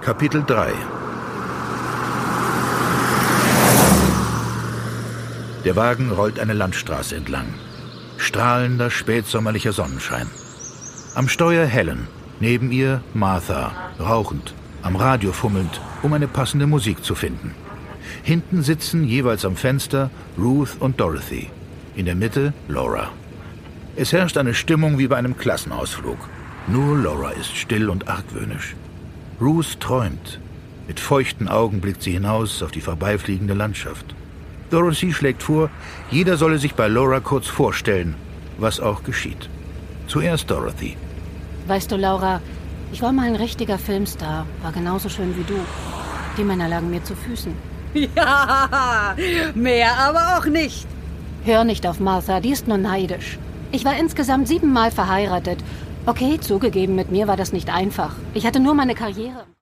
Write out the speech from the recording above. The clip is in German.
Kapitel 3. Der Wagen rollt eine Landstraße entlang. Strahlender, spätsommerlicher Sonnenschein. Am Steuer Helen, neben ihr Martha, rauchend, am Radio fummelnd, um eine passende Musik zu finden. Hinten sitzen jeweils am Fenster Ruth und Dorothy. In der Mitte Laura. Es herrscht eine Stimmung wie bei einem Klassenausflug. Nur Laura ist still und argwöhnisch. Ruth träumt. Mit feuchten Augen blickt sie hinaus auf die vorbeifliegende Landschaft. Dorothy schlägt vor, jeder solle sich bei Laura kurz vorstellen, was auch geschieht. Zuerst Dorothy. Weißt du, Laura, ich war mal ein richtiger Filmstar, war genauso schön wie du. Die Männer lagen mir zu Füßen. Ja, mehr aber auch nicht. Hör nicht auf Martha, die ist nur neidisch. Ich war insgesamt 7 Mal verheiratet. Okay, zugegeben, mit mir war das nicht einfach. Ich hatte nur meine Karriere.